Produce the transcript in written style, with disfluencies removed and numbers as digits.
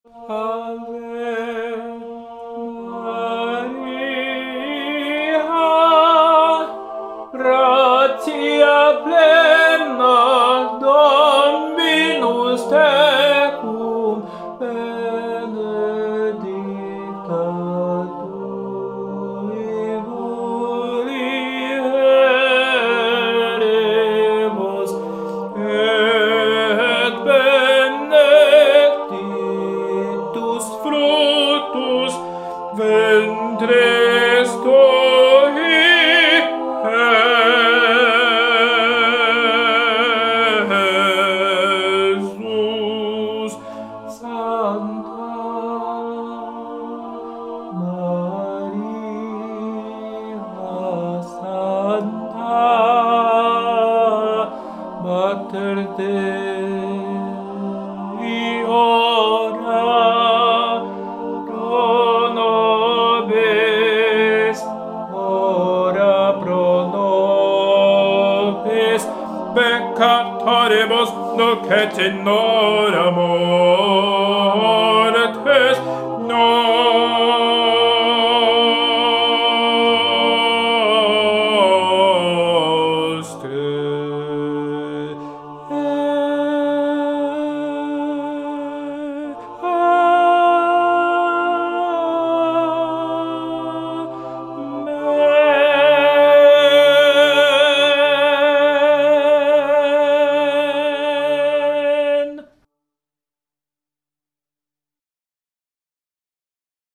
Ave Maria, gratia plena, Dominus tecum, benedicta tui mulieribus, et benedictus fructus ventris tui, Jesus. Santa Maria, Santa Mater Dei, ora pro nobis peccatoribus, nunc et in hora mortis